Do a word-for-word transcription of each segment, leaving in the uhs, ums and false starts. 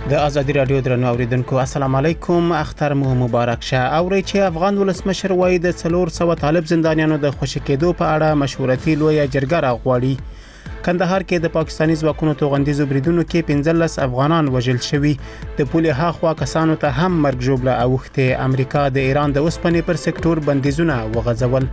د ازادي رادیو درنو اوریدونکو السلام علیکم. اختر مو مبارک شه. اوري چې افغان ولسمشر وایي د څلور سوه طالب زندانیانو د خوشی کېدو په اړه مشورتي لویه جرګه راغواړي. کندهار کې د پاکستاني ځواکونو توغندیزو بریدونو کې پنځلس افغانان وژل شوي. د پولې هاخوا کسانو ته هم مرګ ژوبله اوښتې. امریکا د ایران د اوسپنې پر سکتور بندیزونه وغځول.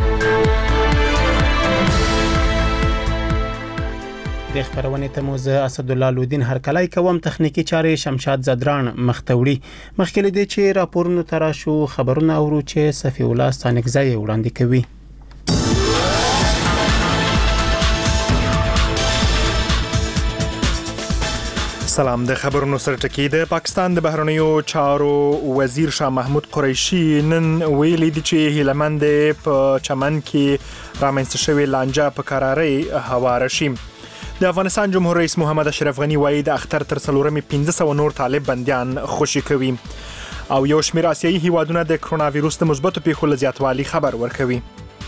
د خبرونې ته مو زه اسدالله لودین هرکلی کوم. تخنیکی چارې شمشاد زدران مختوړي. مخکې له دې چې راپورونو ته راشو خبرونه اورو چې صفی الله ستانکزی وړاندې کوي. سلام. د خبرونو سره ټکی د پاکستان د بهرنیو چارو وزیر شاه محمود قریشي نن ویلي دي چې هیلمند په چمن کې رامنځته شوی لانجه په قراري هواره شي. د افغانستان جمهور رئیس محمد اشرف غنی وایي د اختر تر څلورمې پنځه سوه نور طالب بندیان خوشي کوي او یو شمېر آسیایي هیوادونه د کرونا ویروس د مثبتو پیښو له زیاتوالي خبر ورکوي.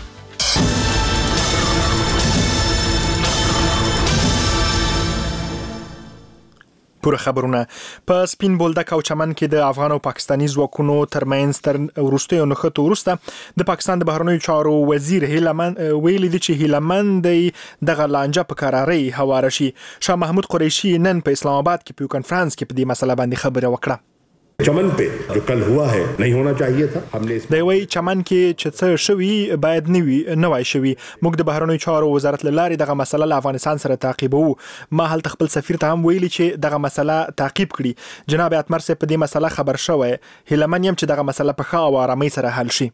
پوره خبرونه په سپین بولدک او چمن کې د افغان او پاکستاني ځواکونو ترمنځ تر وروستیو نښتو وروسته د پاکستان د بهرنیو چارو وزیر هیلمند ویلي دي چې هیلمند دغه لانجه په قراري هواره شي. شاه محمود قریشي نن په اسلام آباد کې په کانفرنس کې په دې مسله باندې خبره وکړه. چمن पे जो कल हुआ है नहीं होना चाहिए था. हमने د وی چمن کې چې څه شوي باید نوي نوای شوي. موږ د بهرنیو چارو وزارت لاري دغه مسله له افغانستان سره تعقیبو. ما هل خپل سفیر ته هم ویلي چې دغه مسله تعقیب کړي. جناب اتمر سه په دې مسله خبر شوی. هیلمن يم چې دغه مسله په ښه او آرامۍ سره حل شي.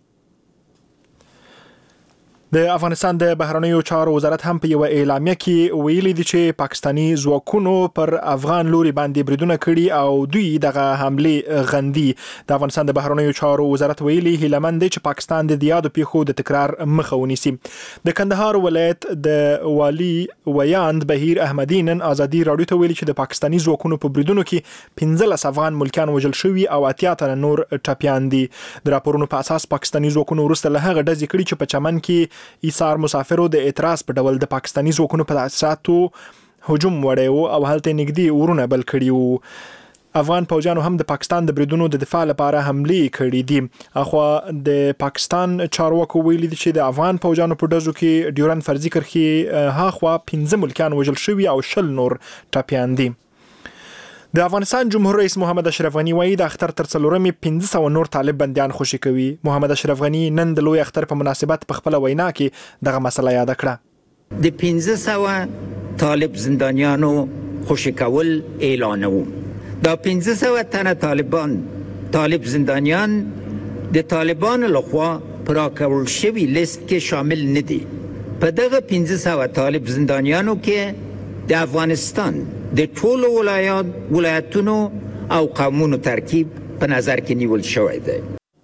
د افغانستان د بهرنیو چارو وزارت هم په یو اعلامیه کې ویلي دي چې پاکستاني ځواکونو پر افغان لوري باندې بریدونه کړي او دوی دغه حمله غندي. د افغانستان د بهرنیو چارو وزارت ویلي هیلمند چې پاکستان د دیادو پیښو د تکرار مخه ونیسي. د کندهار ولایت د والی ویاند بهیر احمدی نن ازادي رادیو ته ویلي چې د پاکستاني ځواکونو په بریدونو کې پنځلس افغان ملکیان وژل شوي او اتیا تنه نور ټپیان دي. د راپورونو په اساس پاکستاني ځواکونو وروسته له هغه ډزې کړي چې په چمن کې ایثار مسافرو د اعتراض په ډول د پاکستاني ځواکونو په تاسیساتو هجوم وړي او هلته نږدې ورونه بل کړي وو. افغان پوځیانو هم د پاکستان د بریدونو د دفاع لپاره حمله کړې دي. اخوا د پاکستان چارواکو ویلي دي چې د افغان پوځیانو په ډزو کې ډیورن فرضي کرښې هاخوا پنځه ملکیان وژل شوي او شل نور ټپیان دي. د افغانستان جمهور رئیس محمد اشرف غنی وایي د اختر تر څلورمې پنځه سوه نور طالب بندیان خوشي کوي. محمد اشرف غنی نن د لوی اختر په مناسبت په خپل وینا کې دغه مسله یاد کړه. د پنځه سوه طالب زندانیانو خوشي کول اعلانوم. دا پنځه سوه تنه طالبان طالب زندانیان د طالبان لخوا پر راکول شوی لیست کې شامل نه دي. په دغه پنځه سوه طالب زندانیانو کې د افغانستان د ټولو ولایات ولایتونو او قومونو ترکیب په نظر کې نیول شوی دی.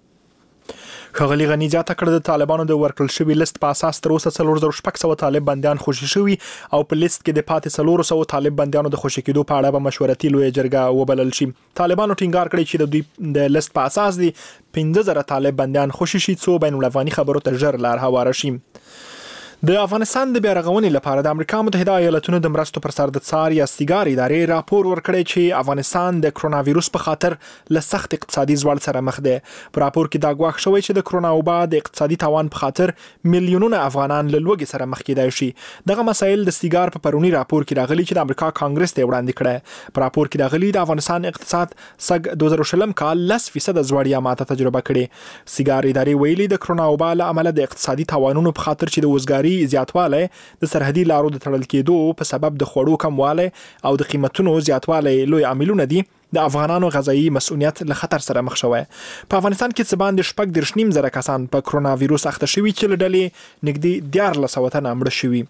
ښاغلي غني زیاته کړه د طالبانو د ورکړل شوي لیست په اساس تر اوسه څلور زره شپږ سوه طالب بندیان خوشي شوي او په لیست کې د پاتې څلور سوه طالب بندیانو د خوشي کېدو په اړه به مشورتي لویه جرګه وبلل شي. طالبانو ټینګار کړی چې د دوی د لیست په اساس دي پنځه زره طالب بندیان خوشي شي څو بین الافغاني خبرو ته ژر لار هواره شي. د افغانستان د بیا رغونې لپاره د امریکا متحده ایالاتونو د مرستو پر سر د څار یا سیګار ادارې راپور ورکړی چې افغانستان د کرونا ویروس په خاطر له سخت اقتصادي زوال سره مخ دی. په راپور کې دا ګواښ شوی چې د کرونا وبا د اقتصادي تاوان په خاطر میلیونونه افغانان له لوږې سره مخ کېدای شي. دغه مسایل د سیګار په پرونی راپور کې راغلي چې د امریکا کانګرس ته وړاندې کړه. په راپور کې راغلي د افغانستان اقتصاد سږ دوه زره شلم کال لس فیصد زوړیا ماته تجربه کړې. سیګار ادارې ویلي د کرونا وبا له امله د اقتصادي تاوانونو په خاطر چې د وزګاري زیاتوالی د سرحدي لارو د تړل کېدو په سبب د خوړو کموالی او د قیمتونو زیاتوالی لوی عاملونه دي. د افغانانو غذایی مسؤلیت له خطر سره مخ شوی. په افغانستان کې څه باندې شپږ دېرش نیم زره کسان په کرونا ویروس اخته شوي چې له ډلې نږدې دیارلس سوه تنه مړه شوي.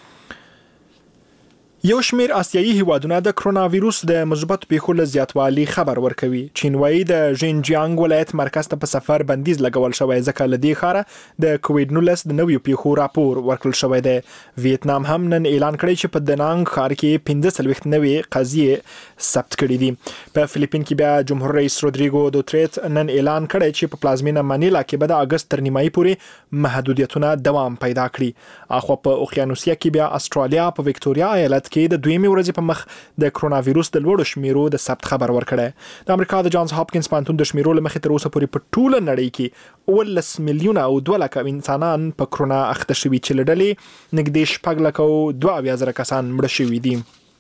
یو شمیر آسیایي هیوادونه د کرونا ویروس د مثبت پیښو له زیاتوالي خبر ورکوي. چین وایي د ژینجیانګ ولایت مرکز ته په سفر بندیز لګول شوی ځکه له دې ښاره د کووډ نولس د نویو پیښو راپور ورکړل شوی دی. ویتنام هم نن اعلان کړی چې په دنانګ ښار کې پنځه څلوېښت نوې قضیې ثبت کړي دي. په فلیپین کې بیا جمهور رئیس رودریګو دوتریت نن اعلان کړی چې په پلازمینه منیلا کې به د اگست تر نیمایي پورې محدودیتونه دوام پیدا کړي. اخو په اوقیانوسیا کې بیا استرالیا په وکټوريا ایالت کې د دویمې ورځې په مخ د کرونا وایروس د لوړو شمیرو د ثبت خبر ورکړی. د امریکا د جانز هاپکینز پوهنتون د شمیرو له مخې تر اوسه پورې په ټوله نړۍ کې اوولس میلیونه او دوه لکه انسانان په کرونا اخته شوي چې له ډلې نږدې شپږ لکه او دوه اویا زره کسان مړه شوي دي.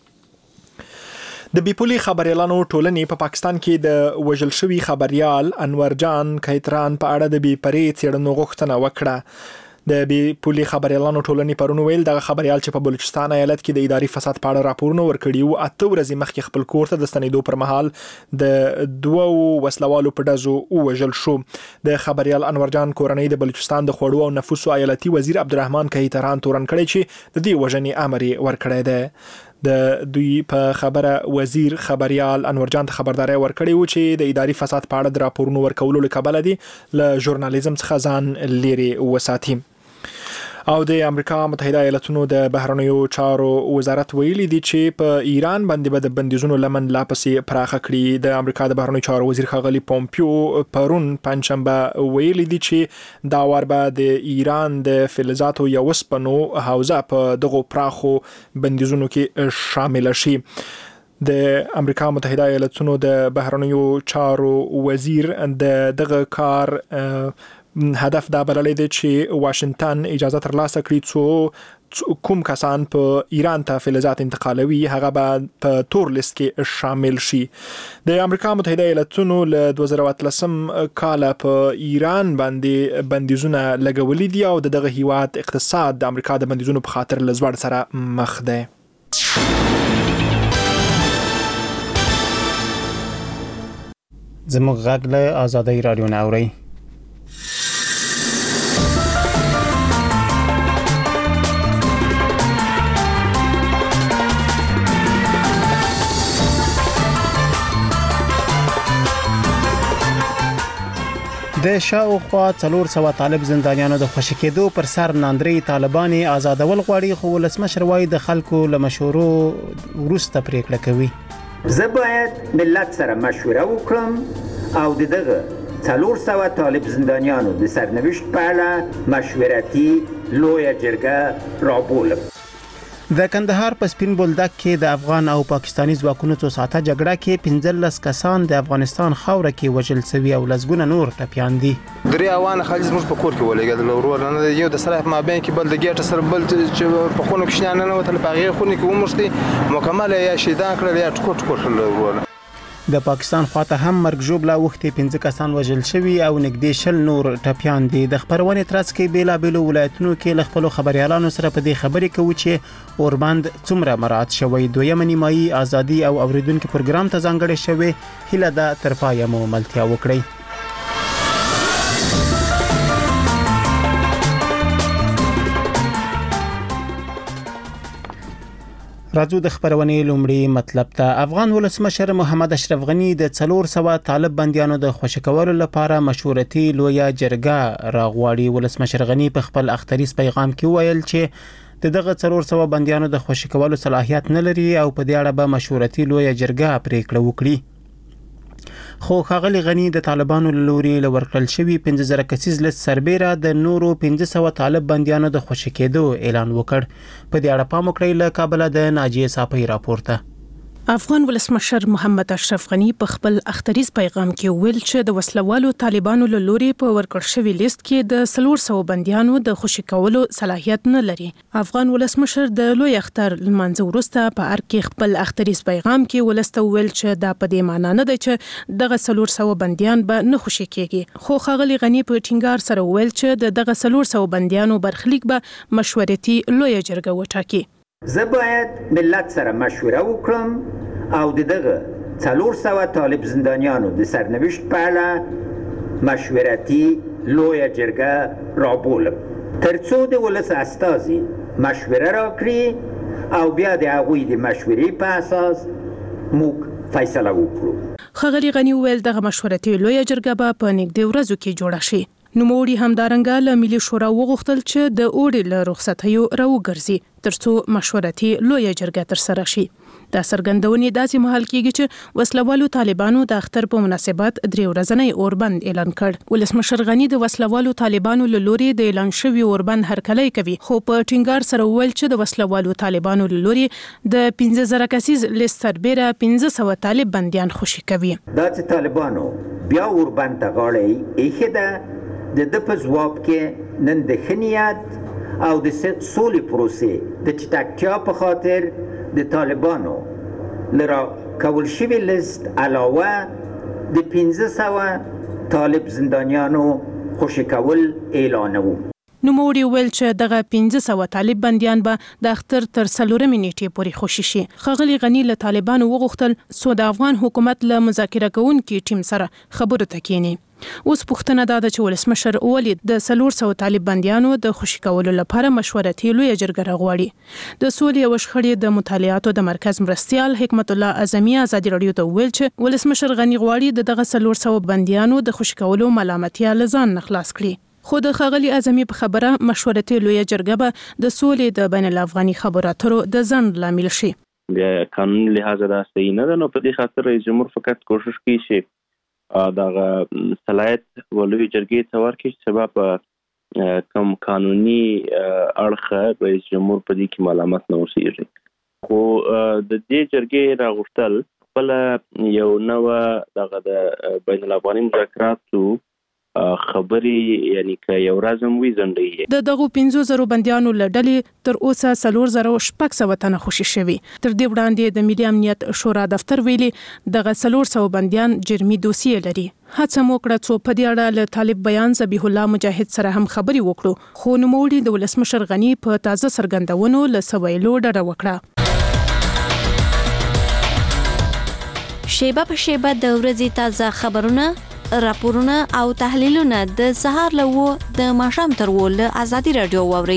د بیپولي خبريالانو ټولنې په پا پاکستان کې د وژل شوي خبريال انور جان کیتران په اړه د بي پرې څېړنو غوښتنه وکړه. د بیپولي خبريالانو ټولنې پرون ویل دغه خبريال چې په بلوچستان ایالت کې د اداري فساد په اړه راپورونه ورکړي وو اته ورځې مخکې خپل کور ته د ستنېدو پر مهال د دوه وسلوالو په ډزو وژل شو. د خبريال انور جان کورنۍ د بلوچستان د خوړو او نفوسو ایالتي وزیر عبدالرحمن کیتران تورن کړی چې د دې وژنې امر ورکړی دی. د دوی په خبره وزیر خبريال انور جان ته خبرداري ورکړی و چې د اداري فساد په اړه د راپورونو ورکولو لکبل دي له ژورنالیزم څخه ځان لري وساتي. او د امریکا متحده ایالاتونو د بهرنیو چارو وزارت ویلي دی چې په ایران باندې به د بندیزونو لمن لا پسې پراخه کړي. د امریکا د بهرنیو چارو وزیر ښاغلي پومپیو پرون پنځشنبه ویلي دی چې دا وار به د ایران د فلزاتو یا وسپنو حوزه په دغه پراخو بندیزونو کې شامل شي. د امریکا متحده ایالاتونو د بهرنیو چارو وزیر د دغه کار هدف دا بللی دی چې واشنگټن اجازه ترلاسه کړي څو کوم کسان په ایران ته فلزات انتقالوي هغه به په تور لیست کې شامل شي. د امریکا متحده ایالاتونو له دوه زره اتلسم کال په ایران باندې بندیزونه لګولي دي او دغه هیواد اقتصاد د امریکا د بندیزونو په خاطر له زوړ سره مخ دی. زموږ غږ له آزادۍ رادیو نه اورئ. د شاوخوا څلور سوه طالب زندانیانو د خوشي کېدو پر سر ناندري طالبان آزادول غواړي خو ولسمشر وايي د خلکو له مشورو وروسته پریکړه کوي. زه باید ملت سره مشوره وکړم او دغه څلور سوه طالب زندانیانو د سرنوشت په اړه مشورتي لویه جرګه رابولم. د کندهار په سپین بولدک کې د افغان او پاکستاني ځواکونو څو ساعته جګړه کې پنځلس کسان د افغانستان خاوره کې وژل شوي او لسګونه نور ټپیان دي. درې اوان خالص موږ په کور کې ولګېدل ورور نه یو د سره مابین کې بل د ګیټ سره بل چې په خونو کې شنه نه وته په غیر خونو کې ومشتي مکمل یا شیدان کړل یا ټکو ټکو کړل ورور. د پاکستان خواته هم مرګ ژوبله وختي پنځه کسان وژل شوي او نږدې شل نور ټپیان دي. د خبرونې ترڅ کې بیلابېلو ولایتونو کې له خپلو خبريالانو سره په دې خبرې کوي چې اوربند څومره مراعات شوی. دویمه نیمایي ازادي او اوریدونکو پروګرام ته ځانګړی شوی. هیله ده تر پایه مو ملتیا وکړئ. راځو د خبرونې لومړی مطلب ته. افغان ولسمشر محمد اشرف غنی د څلور سوه طالب بندیانو د خوشي کولو لپاره مشورتي لویه جرګه راغواړي. ولسمشر غنی په خپل اختریز پیغام کې ویل چې د دغه څلور سوه بندیانو د خوشي کولو صلاحیت نه لري او په دې اړه به مشورتي لویه جرګه پریکړه وکړي. خو ښاغلي غنی د طالبانو له لوري له ورکړل شوي پنځه زره کسیز لیست سربیره د نورو پنځه سوه طالب بندیانو د خوشي کېدو اعلان وکړ. په دې اړه پام وکړئ. له کابل د ناجیه صافی راپورته. افغان ولسمشر محمد اشرف غنی په خپل اختریز پیغام کې ویل چې د وسلوالو طالبانو له لوري په ورکړ شوی لیست کې د څلور سوه بندیانو د خوشي کولو صلاحیت نه لري. افغان ولسمشر د لوی اختر لمانځه وروسته په ار کې خپل اختریز پیغام کې ولسته ویل چې دا په دې معنی نه ده چې دغه څلور سوه بندیان به نه خوشي کېږي. خو ښاغلي غنی په ټینګار سره ویل چې دغه څلور سوه بندیانو برخلیک به مشورتي لویه جرګه وټاکي. زه باید ملت سره مشوره وکړم او دغه څلور سوه طالب زندانیانو د سرنوشت په اړه مشورتي لویه جرګه رابولم ترڅو د ولس استازي مشوره راکړي او بیا د هغوی د مشورې په اساس موږ فیصله وکړو. ښاغلي غني ویل دغه مشورتي لویه جرګه به په نږدې ورځو کې جوړه شي. نوموړي همدارنګه له ملي شورا وغوښتل چې د اوړي له رخصتیو راوګرځي ترڅو مشورتي لویه جرګه ترسره شي. د څرګندونې داسې مهال کېږي چې وسلوالو طالبانو د اختر په مناسبت درې ورځنی اوربند اعلان کړ. ولسمشر غني د وسلوالو طالبانو له لوري د اعلان شوي اوربند هرکلی کوي، خو په ټینګار سره وویل چې د وسلوالو طالبانو له لوري د پنځه زره کسیز لیست سربیره پنځه سوه طالب بندیان خوشي کوي. دا چې طالبانو بیا اوربند ته غاړه ایښې ده، د ده په ځواب کې نن د ښه نیت او د سولې پروسې د چټکتیا په خاطر د طالبانو له راکول شوي لیست علاوه د پنځه سوه طالب زندانیانو خوشي کول اعلانوو. نوموړي وویل چې دغه پنځه سوه طالب بندیان به د اختر تر څلورمې نیټې پورې خوشي شي. ښاغلي غني له طالبانو وغوښتل څو د افغان حکومت له مذاکره کوونکي ټیم سره خبرو ته کېني. اوس پوښتنه دا ده چې ولسمشر ولې د څلور سوه طالب بندیانو د خوشي کولو لپاره مشورتي لویه جرګه راغواړي. د سولې او شخړې د مطالعاتو د مرکز مرستیال حکمت الله اعظمي ازادي راډیو ته وویل چې ولسمشر غني غواړي د دغه څلور سوه بندیانو د خوشي کولو ملامتیا له ځان نه خلاص کړي. خو د ښاغلي اعظمي په خبره مشورتي لویه جرګه به د سولې د بین الافغاني خبرو اترو د ځنډ لامل شي. د قانوني لحاظ دا صحیح نه ده، نو په دې خاطر رئیس جمهور فقط کوشش کوي چې دغه صلاحیت ولوي جرګې ته ورکړي چې سبا په کوم قانوني اړخ رئیس جمهور په دې کې ملامت نه اوسېږي. خو د دې جرګې راغوښتل خپله یو نوه دغه د بین الافغاني مذاکراتو خبرې یعنی که یو ورځ هم وي ځنډوي. د دغو پنځو زرو بندیانو له ډلې تر اوسه څلور زره شپږ سوه تنه خوشي شوي. تر دې وړاندې د ملي امنیت شورا دفتر ویلي دغه څلور سوه بندیان جرمي دوسیې لري. هڅه مو کړه څو په دې اړه له طالب بیان ذبیح الله مجاهد سره هم خبرې وکړو، خو نوموړي د ولسمشر غني په تازه څرګندونو له څه ویلو ډډه وکړه. شیبه په شیبه د ورځې تازه خبرونه، راپورونه او تحلیلونه د سهار له و د ماښام تر و له ازادي راډیو واورئ.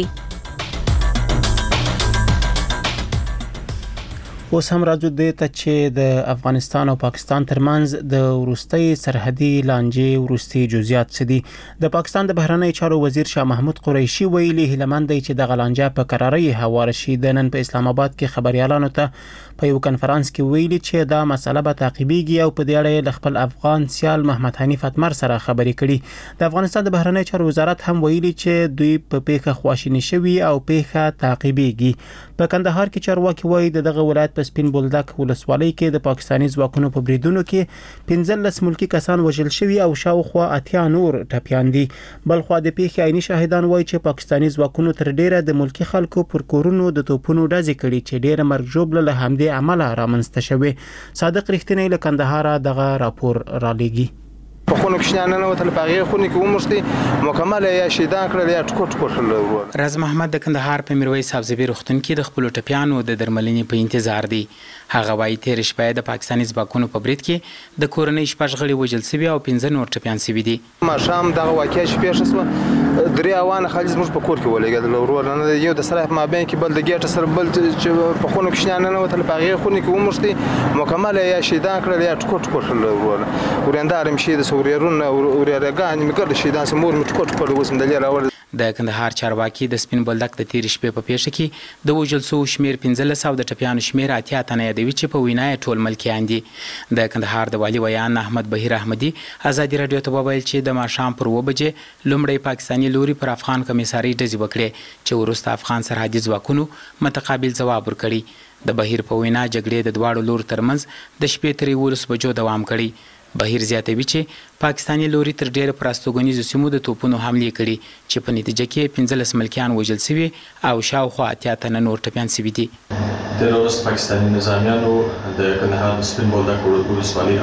اوس هم راځو دې ته چې د افغانستان او پاکستان ترمنځ د وروستي سرحدي لانجې وروستي جزئیات څه دي. د پاکستان د بهرنی چارو وزیر شاه محمود قریشي ویلي هیلمند دی چې د لانجه په قراري هواره شي. د نن په اسلام آباد کې خبريالانو ته په یو کنفرانس کې ویلي چې دا مسله به تعقیبېږي او په دې اړه له خپل افغان سیال محمد حنیف اتمر سره خبرې کړي. د افغانستان د بهرنی چارو وزارت هم ویلي چې دوی په پیښه خواشینی شوي او پیښه تعقیبېږي. په کندهار کې چارواکي وایي دغه ولایت په سپین بولدک ولسوالۍ کې د پاکستاني ځواکونو په بریدونو کې پنځلس ملکی کسان وژل شوي او شاوخوا اتیا نور ټپیان دي. بلخوا د پیښې عیني شاهدان وایي چې پاکستاني ځواکونو تر ډیره د ملکی خلکو پر کورونو د توپونو ډزې کړي چې ډیره مرګ ژوبله له همدې عمله رامنځته شوې. صادق رښتینی له کندهار دغه راپور را لېږي. په خونو کې شنه نه وتل په هغه خونو کې ومشتي مکمل یا شیدان کړل یا ټکو ټکو کړل. راز محمد د کندهار په میرویس سبزبي روغتون کې د خپل ټپیانو د درملنې په انتظار دی. هغه وايي تیر شپه د پاکستاني ځواکونو په برید کې د کورنۍ شپږ غړي وژل شوي او پنځه نور ټپیان شوي دي. ما شام دغه واقعي شپه شسمه درې اوان خالص موږ په کور کې ولګېدل ورور نه یو د سره ما بین کې بل د ګټ سره بل چې په خونو کې شنه نه وتل په هغه خونو کې ومشتي مکمل یا شیدان کړل یا ټکو ټکو کړل. ورور ورندار مشي د سوريرون ورېرګان مګر شیدان سمور مټکو ټکو وسم د لاره. د کندهار چارواکي د سپین بولدک د تیر شپې په پیښه کې د وژل شوو شمیر پنځلس او د ټپیانو شمیر اتیا تنه یادوي چې په وینا یې ټول ملکیان دي. د کندهار د والي ویان احمد بهیر احمدي ازادي راډیو ته وویل چې د ماښام پر اوه بجې لومړی پاکستاني لوري پر افغان کمیساري ډزې وکړې چې وروسته افغان سرحدي ځواکونو متقابل ځواب ورکړي. د بهیر په وینا جګړې د دواړو لورو ترمنځ د شپې تر یولس بجو دوام کړی. بهیر زیاتوي چې پاکستاني لوري تر ډیره پر استوګنیزو سیمو د توپونو حملې کړي چې په نتیجه کې پنځلس ملکیان وژل شوي او شاوخوا اتیا تنه نور ټپیان شوي دي. تېره ورځ پاکستاني نظامیانو د کندهار د سپین بولدک ولسوالۍ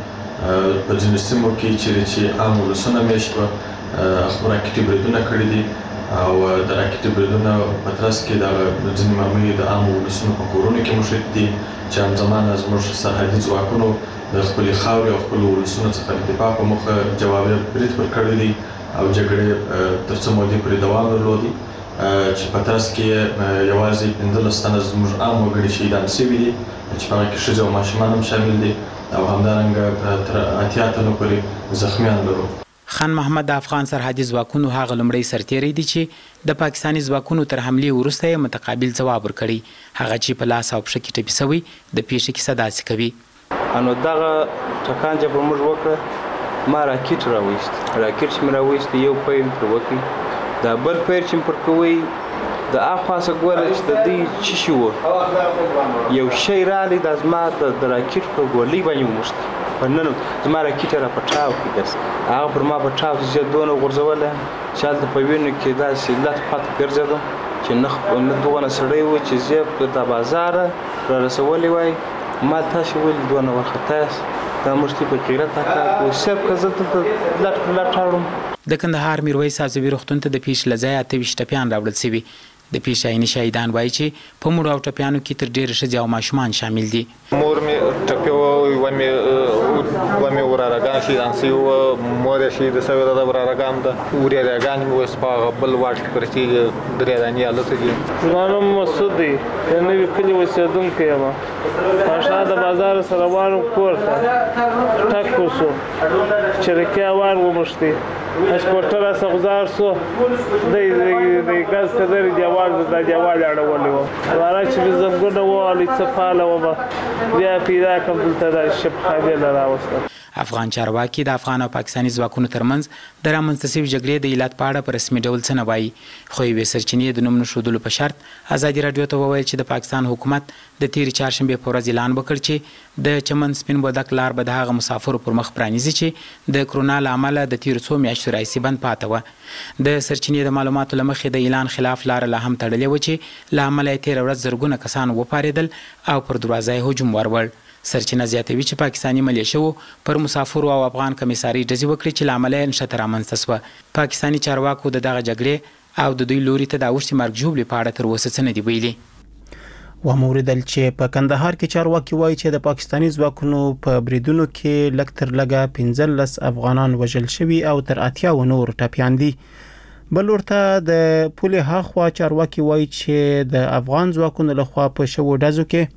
اړوند په ځینو سیمو کې چیرې چې عام ولسونه میشت وه خپل راکټي بریدونه کړي دي او د راکټي بریدونه په ترڅ کې د ځینې معمولي د عامو ولسونو په کورونو کې مشرک دي چې همزمانه زموږ سرحدي ځواکونو د خپلې خاورې او خپلو ولسونو څخه د دفاع په موخه جوابي برید پر کړی دی او جګړې تر څه مودې پورې دوام درلودی چې په ترڅ کې یوازې پنځلس تنه زموږ عام وګړي شهیدان شوي دي چې په هغه کې ښځې او ماشومان هم شامل دي او همدارنګه تر اتیا تنو پورې زخمیان لرو. خان محمد د افغان سرحدي ځواکونو هغه لومړی سرتیری دی چې د پاکستاني ځواکونو تر حملې وروسته یې متقابل ځواب ورکړی، هغه چې په لاس او پښه کې ټپي سوی د پیښې کیسه داسې کوي. نو دغه ټکان چې په موږ وکړه، ما راکټ راویست راکټ چې مې راویست یو پیر پر وکړي، دا بل پیر چې مې پر کوی د اخواسه ګوره چې د دې څه شي وو، یو شی رالی دا زما د راکټ په ګولۍ باندې وموښت، په نن زما راکټ را په ټاو کې داسې هغه پر ما په ټاو چې دونه غورځوله چې هلته په وینو کې داسې لت پت ګرځېدم چې نه دونه سړی و چې زه د بازاره را رسولی وای. ما تاسې ولې دونه وارخطا یاست؟ دا موږ په غیرت دا کار کوو، صرف که زه دلته لټ پر لټ اړم. د کندهار میرویس عزوي روغتون ته د پیښې له ځایه اته ویشت ټپیان راوړل سوي. د پیښې عیني شاهدان وایي چې په مړو او ټپیانو کې تر ډېره ښځې او ماشومان شامل دي. مور مې ټپي وه، یوه مې دوه مې ورارهګان شهیدان سوي وه، مور یې شهیده سوې ده، د ورارهګان ده. ورېرهګانې مې اوس په هغه بل واټ کې پرتې دي، درې دانې هلته دي. زما نوم مسعود دی، د نوي کلي اوسېدونکی یم. ماښام د بازار سره روان کور ته ټک وشو، چرکۍ وار وموښتې، اشپورټه راسه غوځار شو، دی د ګاز کدرې دیوال دا دیوال اړولی وو، واره چې مې زنګونه ووهلې څه فعاله ومه، بیا پیدا کړم دلته دا شبخانې له راوستم. افغان چارواکي د افغان او پاکستاني ځواکونو ترمنځ د رامنځته سوي جګړې د علت په اړه په رسمي ډول څه نه وایي، خو یوې سرچینې د نوم نه ښودلو په شرط ازادي راډیو ته وویل چې د پاکستان حکومت د تېرې چهارشنبې په ورځ اعلان وکړ چې د چمن سپین بولدک لار به د هغه مسافرو پر مخ پرانیزي چې د کرونا له امله د تېرو څو میاشتو راهیسې بند پاته وه. د سرچینې د معلوماتو له مخې د اعلان خلاف لاره لا هم تړلې وه چې له امله یې تېره ورځ زرګونه کسان وپارېدل او پر دروازه یې هجوم وروړ. سرچینه زیاتوي چې پاکستاني ملیشو پر مسافرو او افغان کمیساري ډزې وکړي چې له امله یې نښته رامنځته سوه. پاکستاني چارواکو د دغه جګړې او د دوی لوري ته د اوښتې مرګ ژوبلې په اړه تر اوسه څه نه دي ویلي. وموریدل چې په کندهار کې چارواکي وایي چې د پاکستاني ځواکونو په بریدونو کې لږ تر لږه پنځلس افغانان وژل شوي او تر اتیا نور ټپیان دي. بل ورته د پولې هاخوا چارواکي وایي چې د افغان ځواکونو لخوا په شوو ډزو کې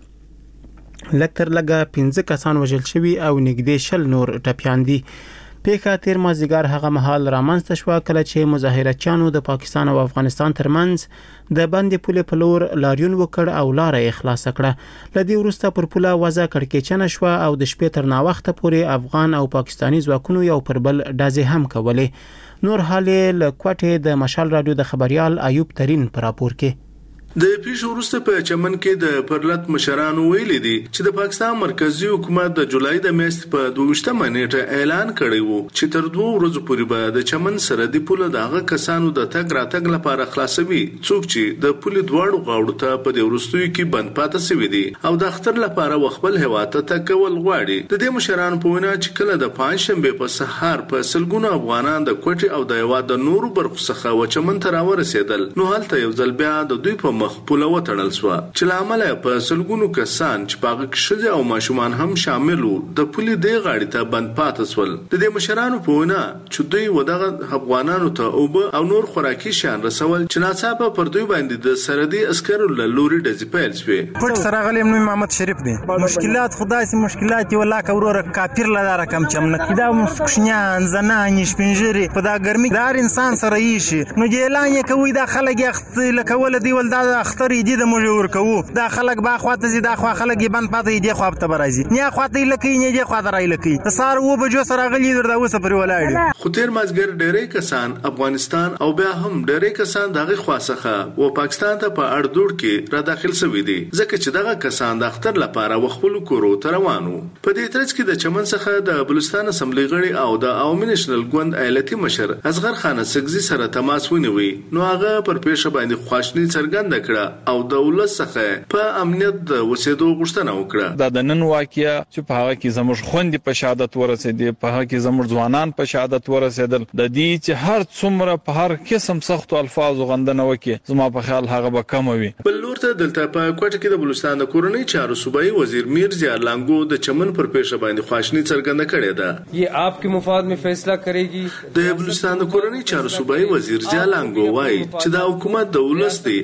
لږ تر لږه پنځه کسان وژل شوي او نږدې شل نور ټپیان دي. پیښه تیر مازدیګر هغه مهال رامنځته شوه کله چې مظاهرچیانو د پاکستان او افغانستان ترمنځ د بندې پولې په لور لاریون وکړ او لاره یې خلاصه کړه. له دې وروسته پر پوله وضع کړکېچنه شوه او د شپې تر ناوخته پورې افغان او پاکستاني ځواکونو یو پر بل ډزې هم کولې. نور حال له کوټې د مشال رادیو د خبريال ایوب ترين پر راپور کې. د پیښو وروسته په چمن کې د پرلط مشرانو ویلي دي چې د پاکستان مرکزی حکومت د جولای د میاشتې په دوه نیټه اعلان کړی وو چې تر دوه ورځې پورې به د چمن سرحدي پوله د هغه کسانو د تګ راتګ لپاره خلاصوي څوک چې د پولې دواړو غاړو ته په دې وروستیو کې بند پاتې شوي دي او د اختر لپاره خپل هیواد ته تګ کول غواړي. د دې مشرانو په وینا چې کله د پنځشنبه په سهار په سلګونو افغانان د کوټې او د هیواد د نورو برخو څخه و چمن ته راورسېدل، نو هلته یو ځل بیا د دوی په پوله وتړل شو چې لامل په سلګونو کسان چې پاغه کښه او ماشومان هم شامل وو د پولې د غاړې ته بند پاتې شول. د دې مشرانو په وینا چې دوی ودغه افغانانو ته او او نور خوراکي شیان رسول چې ناڅاپه پر دوی باندې د سرحدي عسکرو له لوري ډزې پیل شوې. پټ سره غلیم نوم محمد شریف دی. مشکلات خدای سي مشکلات ولا کورور کافر لاره کم چمنه دا مشکشنیان زنان شپنجری په دا ګرمي دار انسان سره یې شي نو اعلان یې کوي دا خلک یې لکول دی ول دا اختر دي د موږ ورکو دا خلک با خواته زی دا خوا خلک بند پاتې دي خو په برازي نه خواته لکې نه دي خوا درای لکې سار و بجو سره غلی در دا وسه پر ولاړ. خو تیر مازګر ډېرې کسان افغانستان او بیا هم ډېرې کسان دغه خواڅخه او پاکستان ته په اړدوړ کې را داخل شوي دي ځکه چې دغه کسان د اختر لپاره وخپل کورو ته روانو. په دې ترڅ کې د چمن څخه د بلوچستان اسمبلی غړي او د عوامي نېشنل ګوند ایالتي مشر اصغر خان سګزي سره تماس ونیوي نو هغه پر پیښه باندې خواشنی څرګنده کړه او د ولس څخه په امنیت د وسیدو غوښتنه وکړه. دا د نن واقعیا چې په هغه کې زموږ خوندې په شهادت ورسېدي په هغه کې زموږ ځوانان په شهادت ورسېدل د دې چې هر څومره په هر قسم سخت الفاظ غندنه وکي زما په خیال هغه به کم وي. بل ورته دلته په کوټه کې د بلوچستان د کورنۍ چارو صوبایي وزیر میر زیار لانګو د چمن پر پیښه باندې خواشنی څرګنده کړې ده. یہ آپ کے مفاد میں فیصلہ کرے گی. د بلوچستان د کورنۍ چارو صوبایي وزیر زیار لانګو وایي چې دا حکومت د ولس دی او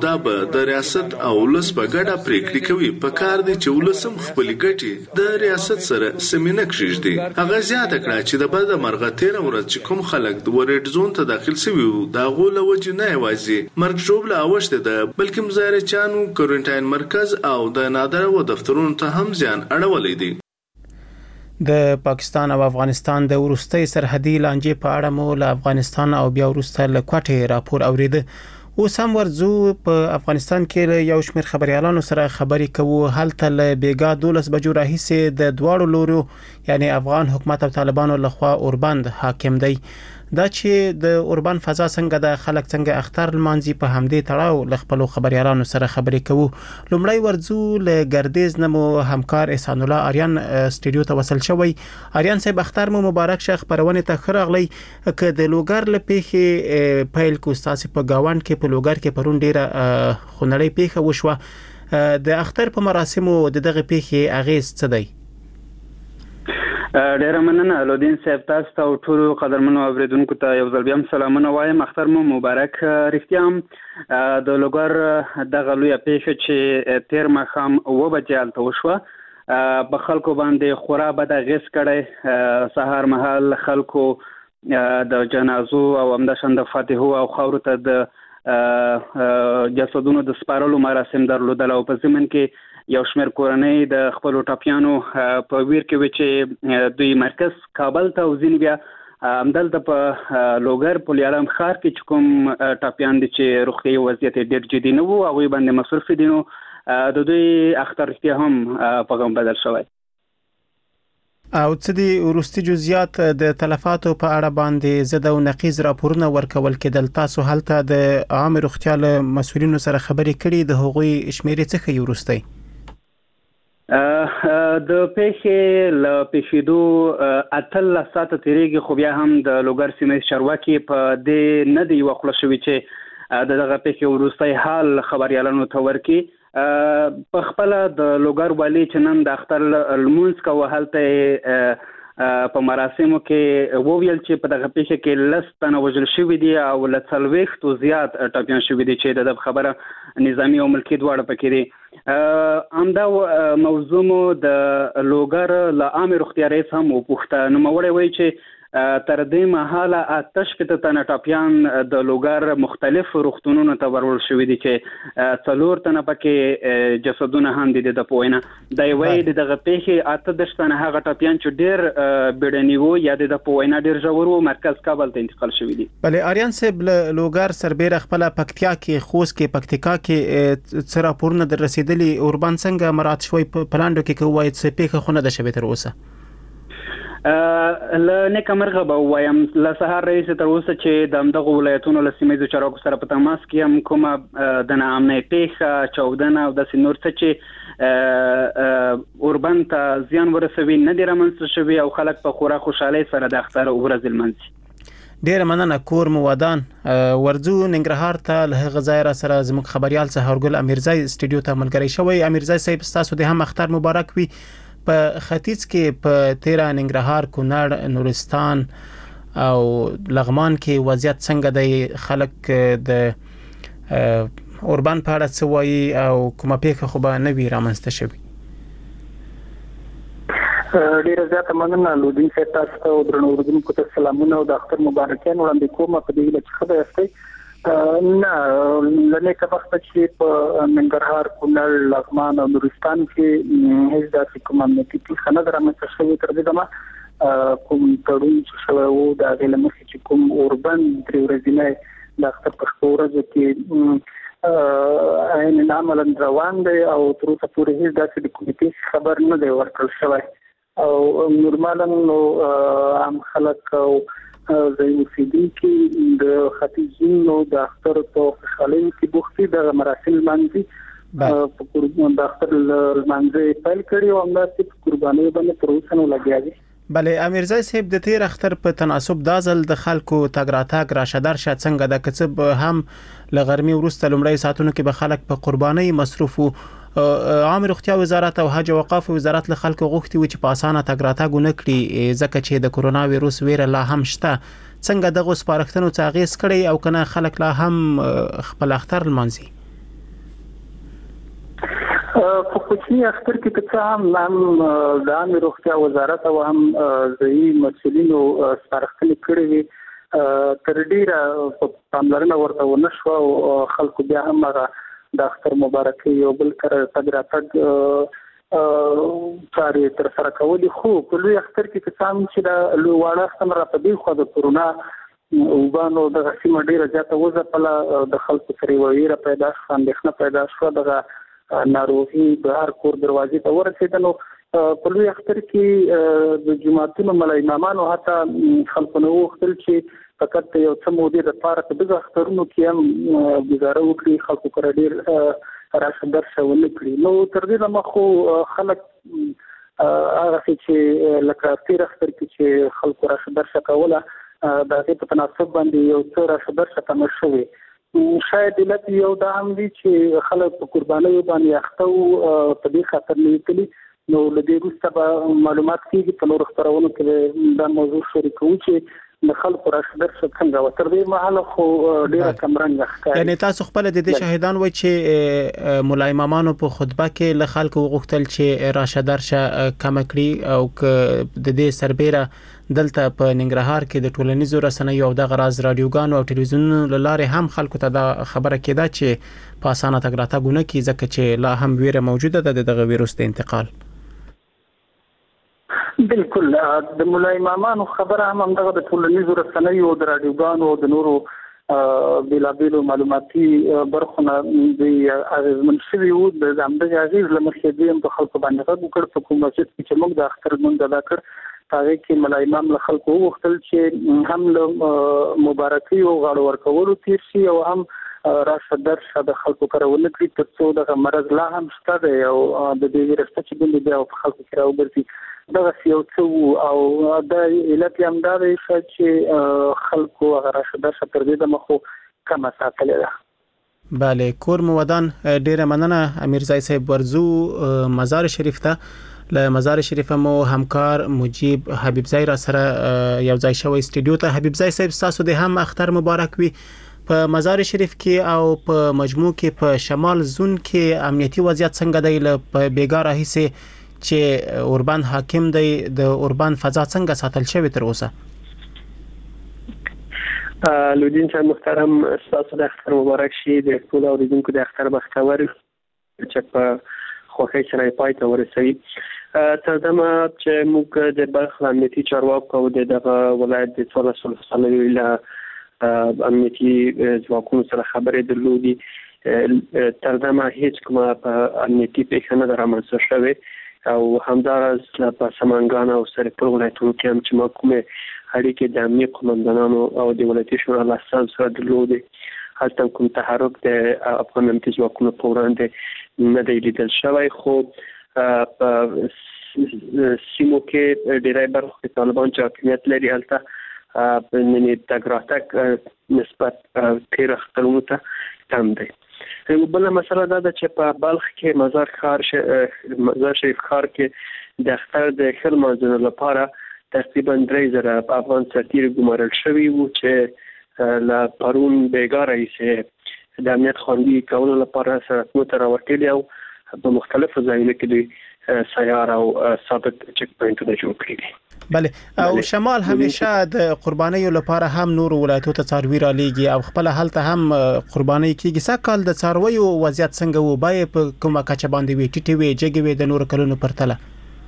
دا به د ریاست او ولس په ګډه پریکړې کوي. په کار دی چې ولسم خپل ګټي د ریاست سره سمینه کړي. هغه زیاته کړه چې د بده مرغه تیر ورځ چې کوم خلک د ورېډ زون ته داخل شوي وو دا غول وجه نه یوازې مرګ ژوبله اوښته ده بلکې مزارچانو کوارنټاین مرکز او د نادره و دفترونو ته هم ځان اړولې دي. د پاکستان او افغانستان د وروستي سرحدي لانجې په اړه مو له افغانستان او بیا وروسته له کوټې راپور اوریده. اوس هم ورځو په افغانستان کې له یو شمېر خبريالانو سره خبرې کوو. هلته له بیګا دولس بجو راهیسې د دواړو لورو یعنی افغان حکومت او طالبانو لخوا اوربند حاکم دی. دا چې د اوربان فضا څنګه د خلک څنګه اختر لمانځي په همدې تړاو ل خپل خبريالانو سره خبرې کوو. لومړی ورځو له ګردیز نمو همکار احسان الله آریان سټډیو ته وصل شوی. آریان صاحب اختر مو مبارک شه. خبرونه ته خراغلی ک د لوګر له پیخي پیل کو تاسو په گاوند کې په لوګر کې پرون ډیره خونړی پیخه وشوه. د اختر په مراسمو د دغه پیخي اغیز څه دی؟ ډیره مننه لودین صاحب. تاسو ته ټول قدرمنو اوریدونکو ته یو ځل بیا سلامونه وایم. اختر مو مبارک. رښتیا هم د لوګر دغه لویه پیښه چې تیر ماښام اوه بجې هلته وشوه په خلکو باندې خورا بد اغیز کړی. سهار مهال خلکو د جنازو او همداشان د فاتحو او خاورو ته د جسدونو د سپارلو مراسم درلودل او په ضمن کې یو شمېر کورنۍ د خپل ټاپیانو په ویر کې و چې دوی مرکز کابل ته وزین بیا همدلته په لوګر پولیالم ښار کې چې کوم ټاپیان دي چې روغتیايي وضعیت ډېر جدي نه وو هغوی باندې مصروف دي نو د دوی اختر رښتیا هم په غم بدل شوی. او څه دي وروستي جزئیات د تلفاتو په اړه باندې زده او نقیز راپورونه ورکول کېدل. تاسو هلته د عام روغتیا له مسؤلینو سره خبرې کړې د هغوی شمیرې څه ښیي وروستی؟ د پیښې له پیښېدو اتلس ساعته تیریږي خو بیا هم د لوګر سیمه چارواکي په دې نه دی وخله شوي چې د دغه پیښې وروستی حال خبريالانو ته ورکړي. په خپله د لوګر والي چې نن د اختر لمونځ کوه هلته په مراسمو کې وویل چې په دغه پیښه کې لس تنه وژل شوي دي او له څلوېښتو زیات ټپیان شوي دي چې د خبره نظامي او ملکي دواړه پکې دي. همدا موضوع مو د لوګر له عامې روغتیا رئیس هم وپوښته. نوموړی وایي چې تر دې مهاله اته شپېته تنه ټپیان د لوګر مختلف روغتونونو ته ورول شوي دي چې څلور تنه پکې جسدونه هم دي د په وینا. دی وایي د دغه پیښې اته دېرش تنه هغه ټپیان چې ډېر بیړني وو یا د په وینا ډېر ژور وو مرکز کابل ته انتقال شوي دي. بلې آریان صاحب له لوګر سربیره خپله پکتیا کې خوست کې پکتیکا کې څه راپورونه در رسېدلي اوربان څنګه مراعات شوی په پلاندو کې که ووایي څه پیښه خو نه ده شوې تر اوسه؟ له نیکه مرغه به ووایم له سهار رئیس تر اوسه چې د همدغو ولایتونو له سیمه چارواکو سره په تماس کې هم کومه د ناامنۍ پیښه چاودنه او داسې نور څه چې اوربند ته زیان ورسوي نه دي رامنځته شوي او خلک په خورا خوشحالۍ سره د اختر ورځ لمانځي. ډیره مننه کور مو ودان. ورځو ننګرهار ته له هغه ځای را سره زموږ خبريال سهارګل امیرزای سټډیو ته ملګری شوی. امیرزای صاحب تاسو د هم اختر مبارک وي. په ختیځ کې په تیرا ننګرهار کونړ نورستان او لغمان کې وضعیت څنګه دی؟ خلک د اوربان په اړه څه وایي او کومه پیښه خو به نه وي رامنځته شوې؟ ډیره زیاته مننه لودین صاحب. تاسو ته درنو اوریدونکو ته سلامونه او د اختر مبارکیان وړاندې کوم. په دې هیله چې ښه به یاستئ. نه له نیکه وخته چې په ننګرهار کونړ لغمان او نورستان کې هیڅ داسې کوم امنیتي پیښه نه ده رامنځته شوې تر دې دمه. کوم تړون چې شوی و د هغې له مخکې چې کوم اوربند درې ورځنی د اختر په شپو ورځو کې عین عملا روان دی او تر اوسه پورې هیڅ داسې د کومې پیښې خبر نه دی ورکړل شوی او نورمالا نو عام خلک او د اوسیدونکي د ختیځونو د اختر په خوشحالۍ کې بوخت دي. د مراسم لمانځي په قربان د اختر لمانځي پیل کړي او همداسې په قربانۍ باندې تر اوسه نو لګیا دي. بله امیرزای صاحب د تیر اختر په تناسب دا ځل د خلکو تګ راتګ راشه درشه څنګه ده؟ که څه هم له غرمې وروسته لومړی ساعتونو کې به خلک په قربانۍ مصروف وو. عام روغتیا وزارت او حج او اوقاف وزارت له خلکو غوښتي و چې په اسانه تګ راتګ ونه کړي ځکه چې د کرونا وایروس ویره لا هم شته. څنګه دغه سپارښتنو څه اغیز کړی او کنه خلک لا هم خپل اختر لمانځي؟ په کوچني اختر کې که څه هم هم د عامه روغتیا وزارت او هم ځایي مسؤلینو سپارښتنې کړې وي تر ډیره پاملرنه ورته ونه شوه او خلکو بیا هم هغه د اختر مبارکي یو بل کره تګ راتګ چارې تر سره کولې. خو په لوی اختر کې که څه هم چې د لوی واړه اختر را په دې خوا د کورونا وبانو دغه سیمه ډېره زیاته وځپله، د خلکو سره یوه ویره پیدا شوه، اندېښنه پیدا شوه، دغه ناروغي د هر کور دروازې ته ورسېده. نو په لوی اختر کې د جوماتونو ملا امامانو حتی خلکو نه وغوښتل چې فقط یو څه مودې دپاره په دغه اخترونو کې هم ګزاره وکړي، خلکو کره ډېر راشه درشه ونه کړي. نو تر دې دمه خو خلک هغه چې لکه تیر اختر کې چې خلکو راشه درشه کوله د هغې په تناسب باندې یو څه راشه درشه کمه شوې. شاید علت یو دا هم وي چې خلک په قربانیو باندې اخته وو، په دې خاطر نه لیکلي. نو له دې وروسته به معلومات کېږي، په نورو خپرونو کې دا موضوع شریکوو چې د خلکو راشه درشه څنګه وه. تر دې مهاله خو ډېره کمرنګه ښکاري. یعنې تاسو خپله د دې شاهدان وئ چې ملا امامانو په خطبه کې له خلکو وغوښتل چې راشه درشه کمه کړي، او که د دې سربیره دلته په ننګرهار کې د ټولنیزو رسنیو او دغه راز رادیوګانو او ټلویزیونونو له لارې هم خلکو ته دا خبره کېده چې په اسانه تګ راتګ ونه کړي، ځکه چې لا هم ویره موجوده ده د دغه ویروس د انتقال. بالکل د ملا امامانو خبره هم همدغه د ټولنیزو رسنیو د رادیوګانو او د نورو بېلابېلو معلوماتي برخو نه دوی اغېزمن شوي وو. د همدغې اغېز له مخې دوی هم په خلکو باندې غږ وکړ. په کوم مسجد کې چې موږ د اختر لمونځ ادا کړ په هغې کې ملا امام له خلکو وغوښتل چې هم له مبارکۍ او غاړه ورکولو تېر شي او هم راشه درشه د خلکو کره ونه کړي، تر څو دغه مرض لا هم شته دی او د دې ویروس چې ګوندې بیا په خلکو کې راوګرځي. دغسې یو څه وو او دا علت یې همدا دی چې خلکو هغه راشه درشه تر دې دمه خو کمه ساتلې ده. بله، کور مو ودان. ډیره مننه امیرزای صاحب. ورزو مزار شریف ته. له مزار شریف مو همکار مجیب حبیبزای را سره یو ځای شوی استودیو ته. حبیبزای صاحب، تاسو د هم اختر مبارک وي. په مزار شریف کې او په مجموع کې په شمال زون کې امنیتي وضعیت څنګه دی؟ له بیګا راهیسې چې اوربان حاکم دی، د اوربان فضا څنګه ساتل شوې تر اوسه؟ لودین صاحب محترم، ستاسو د اختر مبارک شي. د ټولو اوریدونکو د اختر بختور چې په خوښۍ سره یې پای ته ورسوي. تر دمه چې موږ د بلخ امنیتي چارواکو او د دغه ولایت د څوارلس ولسوالیو له امنیتي ځواکونو سره خبرې درلودې. تر دمه هیڅ کومه امنیتي پیښه نه ده رامنځته شوې او همداراز په سمنګان او سرپل ولایتونو کې هم چې ما کومې اړیکې د امنیت قومندانانو او د ولایتي شورا له استازو سره درلودې، هلته کوم تحرک د افغان امنیتي ځواکونو په وړاندې نه دی لیدل شوی. خو په سیمو کې ډېری برخو کې طالبان چې حاکمیت لري هلته یعنې تګ راتګ نسبت تېرو اخترونو ته کم دی. بله مسله دا ده چې په بلخ کې مزار ښار مزار شریف ښار کې د اختر د ښه لمانځلو لپاره تقریبا درې زره افغان سرتیري ګمارل شوي وو چې له پرون بیګا راهیسې د امنیت خوندي کولو لپاره سرحدونو ته راوتلي او په مختلفو ځایونو کې دوی سیار او ثابت چک پوینټونه جوړ کړي دي. بله، او شمال همیشه د قربانیو لپاره هم نور ولایتو ته څاروي را لیږي او خپل هلته هم قرباني کیږي. سږ کال د څارویو وضعیت څنګه وو؟ بیې په کومه کچه باندې وي؟ ټیټې وې، جګې وې د نورو کلونو پرتله؟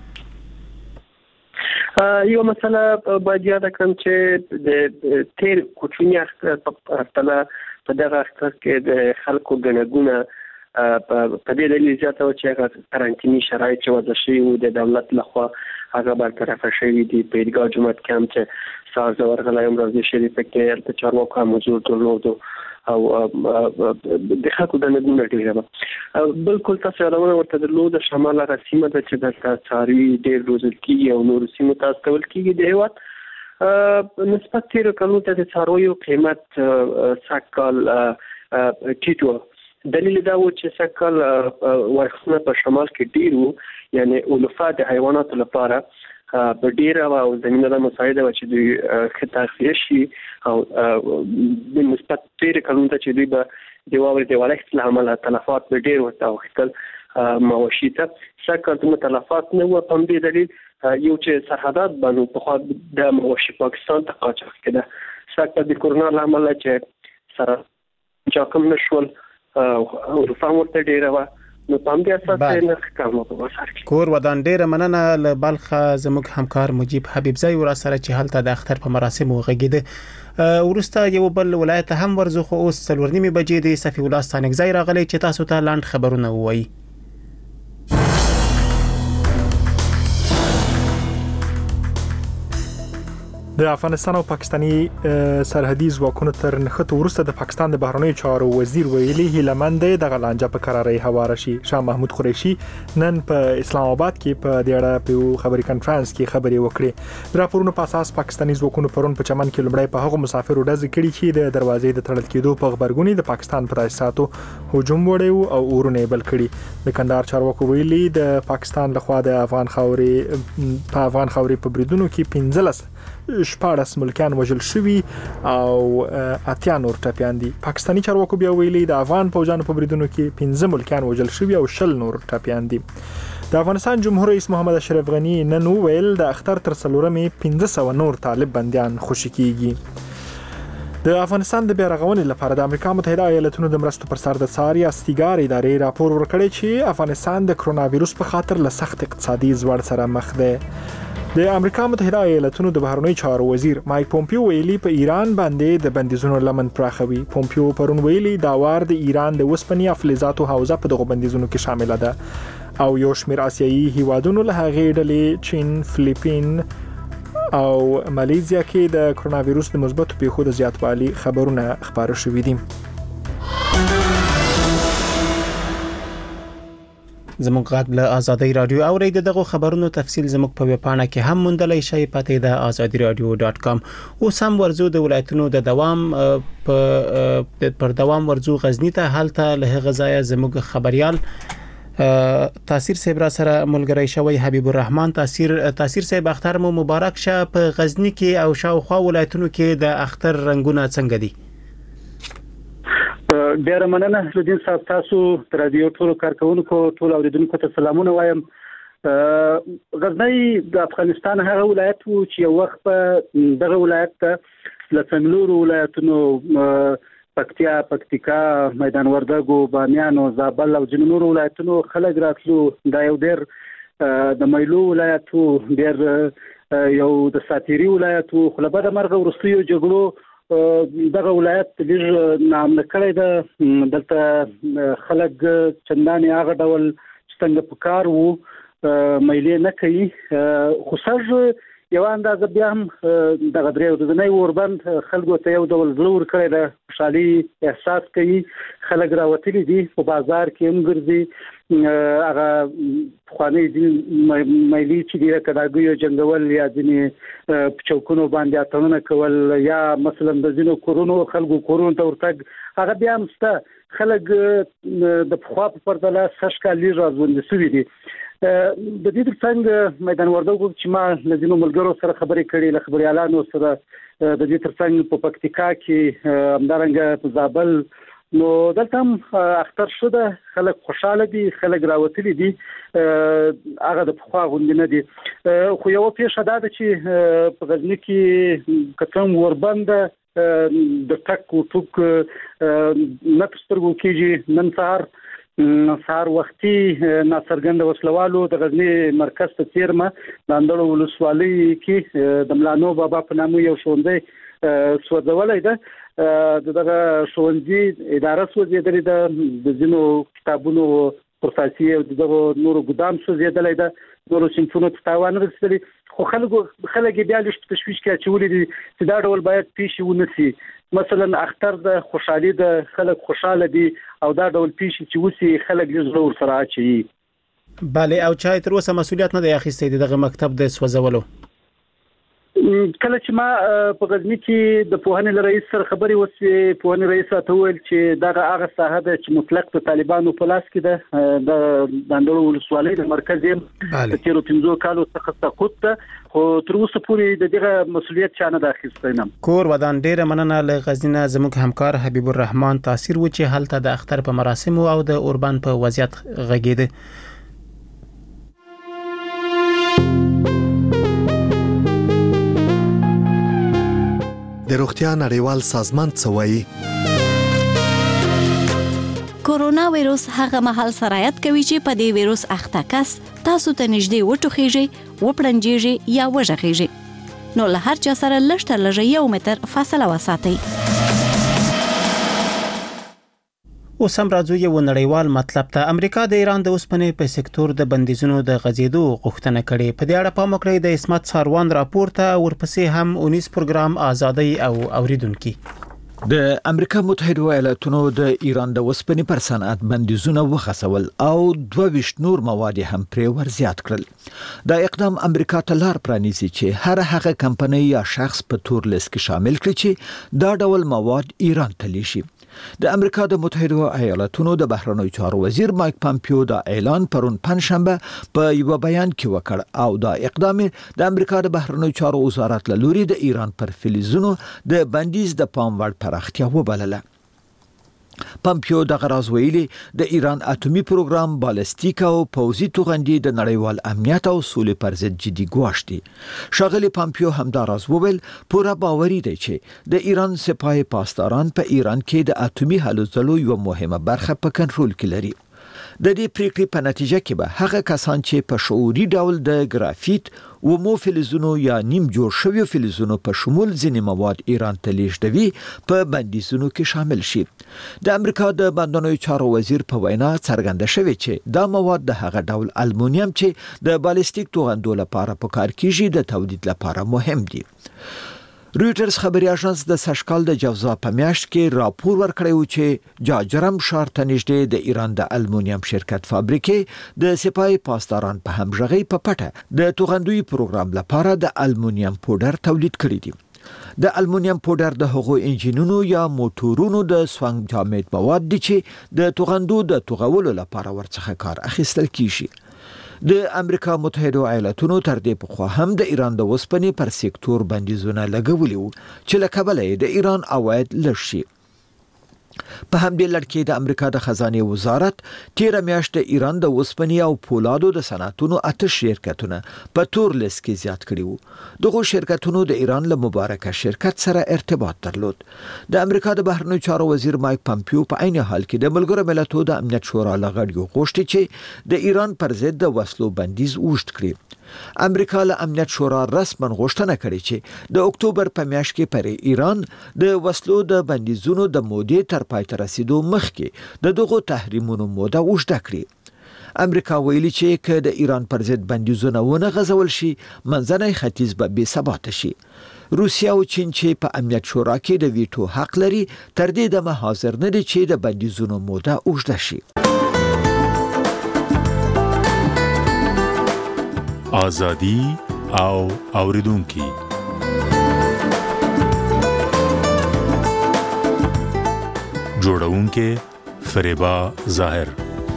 یو مسله باید یاده کړم چې د تیر کوچني اختر په پرتله په دغه اختر کې د خلکو ګڼه په دې دلیل زیاته وه چې هغه قرنطیني شرایط چې وضع شوي وو د دولت لخوا هغه برطرفه شوي دي. په عیدګاه جومات کې هم چې سهار زه ورغلی یم روضې شریفه کې هلته چارواکو هم حضور درلود او د خلکو ګڼه ډېره وه. بلکل تاسو یادونه ورته درلوده، شمال هغه سیمه ده چې دلته څاروي ډېر روزل کېږي او نورو سیمو ته استول کېږي د هېواد نسبت تېرو کلونو ته د څارویو قیمت سږ کال ټیټ وه. دلیل دا و چې سږ کال ورښتونه په شمال کې ډېر وو، یعنې علوفه د حیواناتو لپاره په ډېره وه او زمینه دا مساعده وه چې دوی ښه تغذیه شي او د نسبت تېرو کلونو ته چې دوی به د واورې د والښت له امله تلفات به ډېر ورته اوښتل. مواشي ته سکه د متلفات نه و په دې دلیل یو چې سرحدات باندې په خوا د مواشي پاکستان ته قاچاق کړه سکه د کورونا لامل چې سره چاکم نشول او رفاه ورته ډیره و نو په دې اساس نه کوم په وسار کې کور ودان ډیره مننه ل بلخه زموږ همکار مجيب حبیبزی ور سره چې هلته د اختر په مراسمو غږیده ورسته یو بل ولایت هم ورزو خو اوس څلور نیمه بجې د صفی الله ستانګزی راغلی چې تاسو ته لاند خبرونه وایي. د افغانستان او پاکستاني سرحدي ځواکونو تر نښته وروسته د پاکستان د بهرنیو چارو وزیر ویلي هیلمند د غلانجه په قرارې هواره شي. شاه محمود قریشي نن په اسلام آباد کې په د اړه په خبري کانفرنس کې خبري وکړې. د راپورونو په اساس پاکستاني ځواکونو پرون په چمن کې لمړی په هغه مسافرو ډز کړي چې د دروازې د تړل کېدو په خبرګونی د پاکستان پر تاسیساتو هجوم وړي او اورونه بل کړي. د کندهار چارواکو ویلي د پاکستان لخوا د افغان خاورې په افغان خاورې په بریدونو کې پنځلس شپاړس ملکیان وژل شوي او اتیا نور ټپیان دي. پاکستاني چارواکو بیا ویلي د افغان پوځانو په بریدونو کې پنځه ملکیان وژل شوي او شل نور ټپیان دي. د افغانستان جمهور رئیس محمد اشرف غنی نن ویل د اختر تر څلورمې پنځه سوه نور طالب بندیان خوشي کیږي. د افغانستان د بیارغونې لپاره د امریکا متحده ایالاتونو د مرستو پر سر د ساري استیګار ادارې راپور ورکړی چې افغانستان د کرونا وایروس په خاطر له سخت اقتصادي ځوړ سره مخ دی. د امریکا متحده ایالاتونو د بهرنیو چارو وزیر مایک پومپیو ویلي په ایران باندې د بندیزونو لمن پراخوي. پومپیو پرون ویلي دا وار د ایران د وسپنې افلزاتو حوزه په دغه بندیزونو کې شامل ده او یو شمېر آسیایي هیوادونو له هغې ډلې چین، فلیپین او مالیزیا کې د کرونا وایروس د مثبتو پیښو د زیاتوالي خبرونه خبره شوي دي. زموږ غږ له آزادۍ رادیو اورئ. دغه خبرونو تفصیل زموږ په ویب پاڼه کې هم موندلای شئ. پته د آزادۍ رادیو ډاټ کام. اوس هم ورزو د ولایتونو د دوام په پر دوام ورزو غزنی ته حالت له غزایا زموږ خبريال تاثیر صاحب را سره ملګری شوی حبیب الرحمن. تاثیر تاثیر صاحب اختر مو مبارک شه. په غزنی کې او شاوخوا ولایتونو کې د اختر رنگونه څنګه دي؟ ډیر مننه زدين صاحب. تاسو تر دې ټولو کارکونکو ټول اوریدونکو ته سلامونه وایم. غزنی د افغانستان هغه ولایت وو چې یو وخت په دغه ولایت ته له څلورو ولایتونو پکتیا، پکتیکا، میدان وردګو، بامیان او زابل او ځینو نورو ولایتونو خلک راتلو. دا یو ډیر د مایلو ولایت وو، ډیر یو د ساتيري ولایت وو. خو له بده مرغه ورستیو جګړو دغه ولایت لږ نامنه کړی ده. دلته خلک چندانې هغه ډول څنګه په کار وو مېلې نه کوي. خو سږ یو اندازه بیا هم دغه درې ورځې اوربند خلکو ته یو ډول زلور کړی ده، خوشحالي احساس کوي. خلک راوتلي دي په بازار کې هم ګرځي. هغه پخواني مېلې چې دی کډاګیو جنگول یا ځینې په چوکونو باندې اتلونه کول یا مثلا د ځینو کورونو خلکو کورونو ته ورتګ هغه بیا هم شته. خلک د پخوا په پرتله سږ کال لږ راځوندي شوي دي. د دې ترڅنګ میدان وردګو چې ما له ځینو ملګرو سره خبرې کړې، له خبريالانو سره د دې ترڅنګ په پکتیکا کې همدارنګه په زابل، نو دلته هم اختر شوه. خلک خوشاله دي، خلک راوتلي دي. هغه د پخوا غوندې نه دي. خو یو پیښه دا ده چې په غزنی کې کتم وربنده د ټک او ټوک نه پسترګو کېږي. نن سهار سهار وختي ناڅرګند وسلوالو د غزنی مرکز ته تیرمه د اندړو ولسوالۍ کې د ملانو بابا په نامه یو ښوونځی سوځولای ده. دغه ښوونځي اداره سوځېدلې ده. د ځینو کتابونو پروساسي او دغه نورو ګدام سوځېدلی ده. نورو صنفونو ته تاوان رسېدلی. خو خلکو خلک بیا لږ په تشویش کې اچولي دي چې دا ډول باید پیښې ونه شي. مثلا اختر د خوشحالي د خلک خوشاله دي او دا ډول پیښې چې وسی خلک لږ زړه ورسره اچي. بله، او چا تر اوسه مسؤلیت نه دی اخیستی دغه مکتب د سوځولو؟ کله چې ما په غزنی کې د پوهنې رئیس سره خبرې وسوې، پوهنې رئیس ته وویل چې دا هغه ساحه ده چې مطلق د طالبانو په لاس کې ده، د داندړو ولسوالۍ د مرکز یې د تیرو پنځو کالو څخه سقوط ده، خو تر اوسه پورې د دغه مسؤلیت چا نه ده اخیستی. نه کور ودان ډیره مننه له غزنی زموږ همکار حبیب الرحمن تاثیر و چې هلته د اختر په مراسمو او د اوربان په وضعیت غږیده. د روغتیا نړیوال سازمان څه وایي؟ کورونا وایروس هغه مهال سرایت کوي چې په دې وایروس اخته کس تاسو ته نږدې وټوخیږي، وپړنجیږي یا وژغیږي، نو له هر چا سره لږ تر لږه یو متر فاصله وساتئ. اوس هم راځو یو نړیوال مطلب ته. امریکا د ایران د اوسپنې په سکتور د بندیزونو د غځېدو غوښتنه کړې. په دې اړه پام وکړئ د اسمت ساروان راپور ته، ورپسې هم اونیس پروګرام ازادي او اوریدونکو. د امریکا متحده ایالاتونو د ایران د اوسپنې پر صنعت بندیزونه وخصول او دوه ویشت نور مواد هم پرې ور زیات کړل. دا اقدام امریکا ته لار پرانیزي چې هر هغه کمپنۍ یا شخص په تور لیست کې شامل کړي چې دا ډول مواد ایران ته لیشي. د امریکا د متحده ایالاتونو د بهرنیو چارو وزیر مایک پامپیو دا اعلان پرون پنځشنبه په یو بیان کې وکړ او دا اقدام د امریکا د بهرنیو چارو وزارت له لوري د ایران پر فلزونو د بندیز د پام وړ پراختیا وبلله. پامپیو د غراز ویلي د ایران اټومي پروګرام بالستیک او پوزي توغندي د نړیوال امنیت او سولې پر ضد جدي ګواښ دي. شاغلي پامپیو هم دا راز وویل پوره باوري دی چې د ایران سپاه پاسداران په ایران کې د اټومي هلو ځلو یو مهمه برخه په کنټرول کې لري. د دې پریکړې په نتیجه کې به هغه کسان چې په شعوري ډول د ګرافیت و مو فلزونو یا نیم جوړ شوی فلزونو په شمول ځینې مواد ایران ته لیږدوي په بندیزونو کې شامل شي. د امریکا د بندونو چارو وزیر په وینا څرګنده شوی چې دا مواد د هغه ډول المونیم چې د بالستیک توغندو لپاره په کار کیږي د تولید لپاره مهم دي. رویټرز خبري اژانس د سشکال د جوزا په میاشت کې راپور ورکړی و چې جاجرم ښار ته نږدې د ایران د المونیم شرکت فابریکې د سپای پاسداران په همغږي په پټه د توغندوی پروګرام لپاره د المونیم پودر تولید کړی دي. د المونیم پودر د هغو انجینونو یا موټورونو د سوانګ جامد مواد دي چې د توغندو د توغولو لپاره ورڅخه کار اخیستل کیږي. د امریکا متحده ایالاتونو تر دې پخوا هم د ایران د اوسپنې پر سکتور بندیزونه لګولي وو چې له کبله د ایران عواید لږ شي. په همدې لړ کې د امریکا د خزانه وزارت تیر میاشت د ایران د اوسپنې او پولادو د صنعتونو اته شرکتونه په تور لیست کې زیات کړي وو. دغه شرکتونو د ایران له مبارکه شرکت سره ارتباط درلود. د امریکا د بهرنیو چارو وزیر مایک پامپیو په عین حال کې د ملګرو ملتونو د امنیت شورا لغړیو غوښتي چې د ایران پر ضد د وسلو بندیز اوږد کړي. امریکا له امنیت شورا رسما غوښتنه کړې چې د اکتوبر په میاشت کې پر ایران د وسلو د بندیزونو د مودې تر پای ته رسیدو مخکې د دغو تحریمونو موده اوږده کړي. امریکا ویلي چې که د ایران پر ضد بندیزونه ونه غځول شي منځنی ختیځ به بې ثباته شي. روسیا او چین چې په امنیت شورا کې د ویټو حق لري تر دې دمه حاضر نه دي چې د بندیزونو موده اوږده شي. آزادی او اوریدونکو. جوړونکې فریبا ظاهر.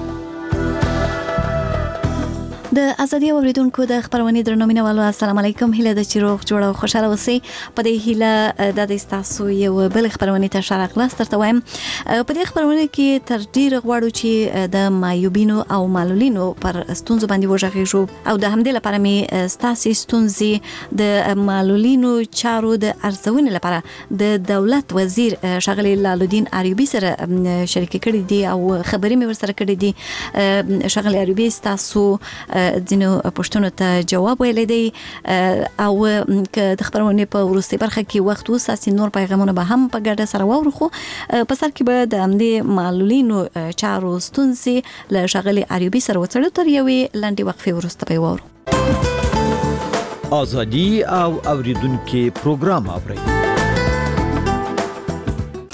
د ازادي اوریدونکو د خبرونې درنومینوالو السلام علیکم. هیله د چیروغ جوړه او خوشاله اوسئ. په دې هیله د تاسو یو بل خبرونې ته شارک لاس ترته وایم. په دې خبرونه کې تر ډیره غواړو چې د مایوبینو او معلولینو پر ستونزو باندې وژغېږو او د همدې لپاره می ستاسو ستونزې د معلولینو چارو د ارزونې لپاره د دولت وزیر شغلی لالودین ایوبی سره شریک کړي دي او خبرې مې ورسره کړې دي. شغلی ایوبی تاسو ځینو پښتنو ته جواب ویلی دی او که د خبرونې په وروستۍ برخه کې وخت وساتي نور پیغامونه به هم په ګډه سره واورو. خو په سر کې به د همدې معلولینو چارو ستونزې له ښاغلي ایوبي سره وڅېړو. تر یوې لنډې وقفې وروسته به یې واورو. ازادي او اوریدونکو پروګرام اورئ.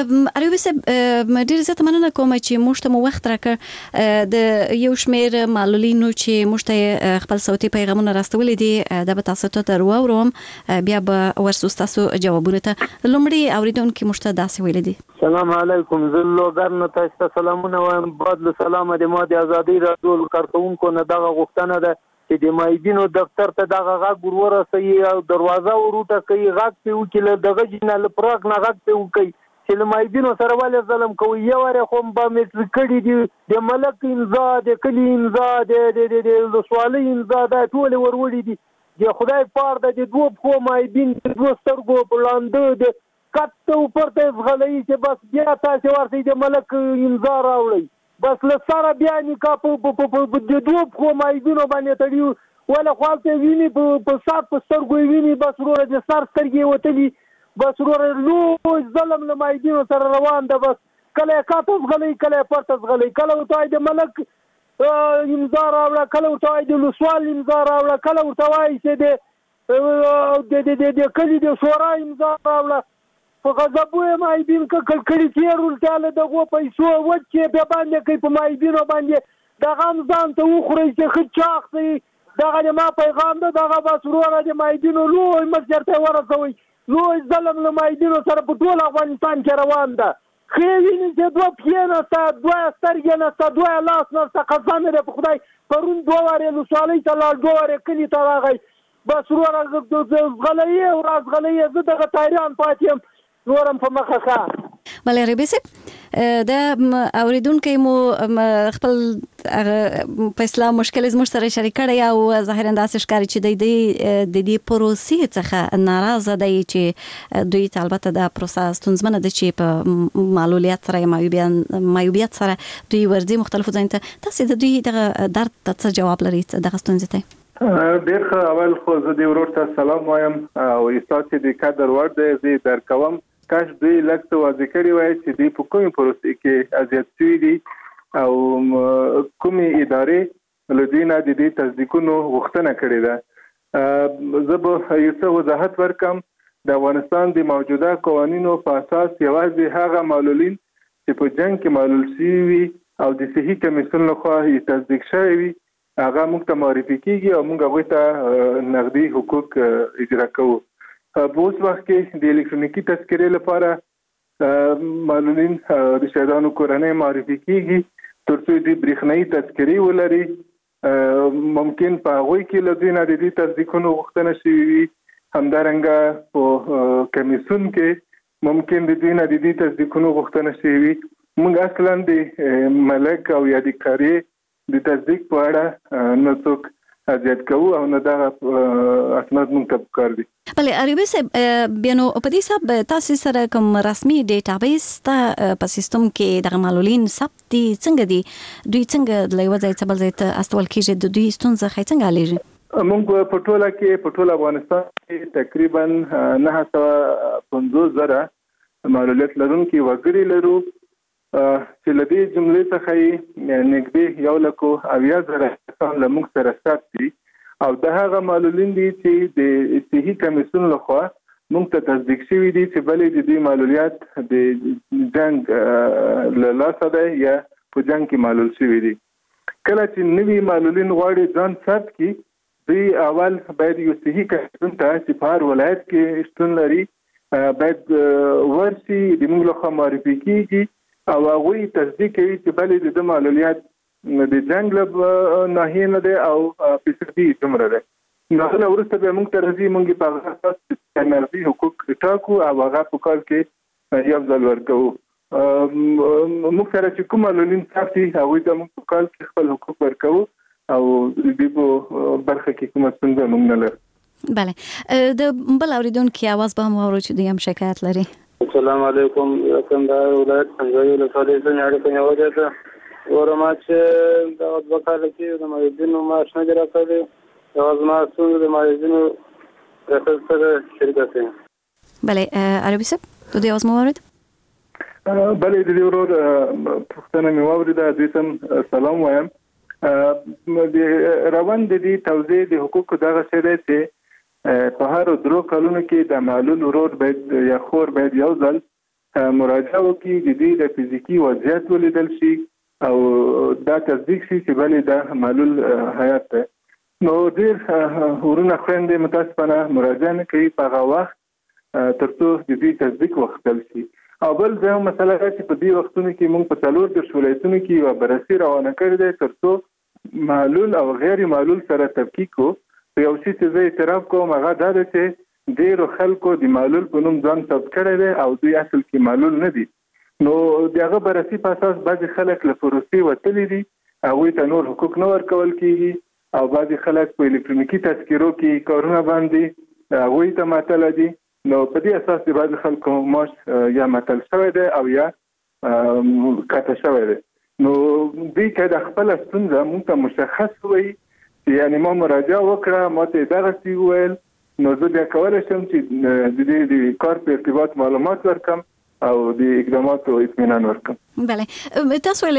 اریوب صاحب ډیر زیاته مننه کوم چې موږ ته مو وخت راکړ د یو شمیر معلولینو چې موږ ته خپل صوتي پیغامونه راستولې دي د به تاسو ته درواوروم بیا به ورسو تاسو جوابونه ته لومړی اوریدونکو موږ ته داسې ویل دي. سلام علیکم زلو ګرنه تاسو سلامونه وایم. بعد له سلام د ما د ازادي رادیو کارکونکو نه دغه غوښتنه ده چې د مایدینو دفتر ته دغه غږ ورورسوي او دروازه وروټه کوي غږ په وکیل دغه جنال پراک نه غږ په وکي چې له مایدینو سره ولې ظلم کوي. یو واره خو به مې کړي دي د ملک امضا د کلی امضا د د سوالي امضا د ټول وروړي دي د خدای پاره د دوه خو مایدین د دوه سترګو بلاندې د کټ اوپر ته غلې چې بس بیا تاسو ورته د ملک امضا راوړي بس له سره بیا نکاح په د دوه خو مایدینو باندې تړیو ولا خپل ویني په صاحب په سترګو ویني بس وروره د سر سترګې وتلی بس وروره لو ظلم له مایدینو سره روان ده. بس کله کاته غلې کله پرته غلې کله وتاي د ملک امضا راوړه کله وتاي د لسوال امضا راوړه کله وتاي چې د د د کلی د شورا امضا راوړه په غضبوي مایدین ک کړي تیرول تعالی دغه پیسو وچې په باندې کوي په مایدینو باندې د غم ځان ته وخوري چې خچاخسي دغه ما پیغام ده دغه بس وروره د مایدینو لوی مسجرته ورسوي لوی ظلم له مایدینو سره په ټول افغانستان کې روان ده. خېویني چې دوه پیانه تا دوه سترګې نه تا دوه لاس نه تا قسم دې په خدای پرون دوه واره لوسالي ته لاړ دوه واره کلی ته راغی بس وروره غلې او راز غلې زه دغه تاریان پاتیم نورم په مخه ښه. بلې ربیسه د اوریدونکو مو خپل په اسلام مشکل زموږ سره شریک کړی او ظاهرا داسې ښکاري چې د دې د دې پروسې څخه ناراضه دی چې دوی البته د پروسه ستونزمنه ده چې په معلولیت سره معیوبیت سره دوی ورځي مختلفو ځایونو ته تاسو د دوی دغه درد ته څه جواب لرئ دغه ستونزې ته؟ ډېر ښه. اول خو زه د ورور ته سلام وایم او تاسو د قدر وړ دی زه در کوم کاش دوی لکه واضح کړی وای چې دوی په کومه پروسې کې اذیت شوي دي او کومې ادارې له دوی نه د دې تصدیقونو غوښتنه کړې ده. زه به یو څه وضاحت ورکم. د افغانستان د موجوده قوانینو په اساس یوازې هغه معلولین چې په جنگ کې معلول شوي وي او د صحي کمیسیون لخوا یې تصدیق شوی وي هغه موږ ته معرفي کیږي او موږ هغوی ته نقدي حقوق اجرا کوو. په اوس وخت کې د الکترونیکي تذکرې لپاره معلولین د شهیدانو کورنۍ معرفي کیږي تر څو د برېښنایي تذکرې ولري. ممکن په هغوی کې له دوی نه د دې تصدیقونو غوښتنه شوې وي. همدارنګه په کمیسیون کې ممکن د دوی نه د دې تصدیقونو غوښتنه شوې وي. موږ اصلا د ملک او یا د قاریې د تصدیق په اړه نه څوک اذیت کوو او نه دغه اسناد موږ ته پکار دي. بلې اریوب صاحب بیا نو په دې حساب تاسو سره کوم رسمي ډیټابیس ته په سیستم کې د معلولین ثبت دي څنګه دي دوی څنګه د یو ځای څخه بل ځای ته استول کیږي د دوی ستونزه خې څنګه لري؟ موږ په ټوله کې په ټول افغانستان کې تقریبا نه سوه پنځوس زره معلولیت لرونکي وګړي لرو چې له دې جملې څخه یې نږدې یو لکو اویا زره کسان له موږ سره ثبت دي او د هغه معلولین دي چې د صحي کمیسیون لخوا موږ ته تصدیق شوي دي چې بلې د دوی معلولیت د جنګ له لاسه دی یا په جنګ کې معلول شوي دي. کله چې نوي معلولین غواړي ځان ثبت کړي دوی اول باید یو صحي کمیسیون ته چې په هر ولایت کې شتون لري باید ورشي د موږ لخوا معرفي کیږي او هغوی تصدیق کوي چې بلې د معلولیت د جنګ له ناحیې نه دی او فیصدي دومره دی. نو هغه وروسته بیا موږ ته راځي موږ په هغه اساس نقدي حقوق ټاکو او هغه په کال کې یو ځل ورکوو. موږ سره چې کوم معلولین ثبت دي هغوی ته موږ په کال کې خپل حقوق ورکوو او د دې په برخه کې کومه ستونزه موږ نه لرو. بله د بل اوریدونکي اواز به هم واورو چې دوی هم شکایت لري. السلام علیکم کندهار ولایت څنګه له فعالیت څخه اړه کوي وجه ورما چې د وکاله کې د مایدینو معاش نه راکړي او زما څنګه د مایدینو رسل سره شرکت دي. بله عربي صاحب ته د اوس مورد بله د دې ورور پښتنه مې واورېده دوی ته سلام وایم. د روان د دې توضیح د حقوقو دغه څه دی چې په هر درو کلونو کې د معلول ورور باید یا خور باید یو ځل مراجعه وکړي، د دې د فزیکی وضعیت ولیدل شي او دا تصدیق شي چې بلې دا معلول حیات ده. نو ډېر ورونه خويندې متاسفانه مراجعه نه کوي په هغه وخت ترڅو د دې تصدیق وختل شي. او بل ځای مسله ده چې په دې وختونو کې موږ په څلور د ولایتونو کې یو بررسي روانه کړې ده ترڅو معلول او غیر معلول سره تفکیک کو. یو څه چې زه اعتراف کوم هغه دا ده چې ډېرو خلکو د معلول په نوم ځان ثبت کړی دی او دوی اصل کې معلول نه دي. نو د هغه بررسي په اساس بعضې خلک له پروسې وتلي دي، هغوی ته نور حقوق نه ورکول کېږي او بعضې خلک په الکترونیکي تذکرو کې کارونه باندې هغوی ته معطله دي. نو په دې اساس د بعضې خلکو معاش یا معطل شوی دی او یا قطع شوی دی. نو دوی که د خپله ستونزه موږ ته مشخص وایي چې یعنې ما مراجعه وکړه، ما ته یې دغسې وویل، نو زه بیا کولی شم چې د دې د کار په ارتباط معلومات ورکم او د اقداماتو اطمینان ورکم. بله، تاسو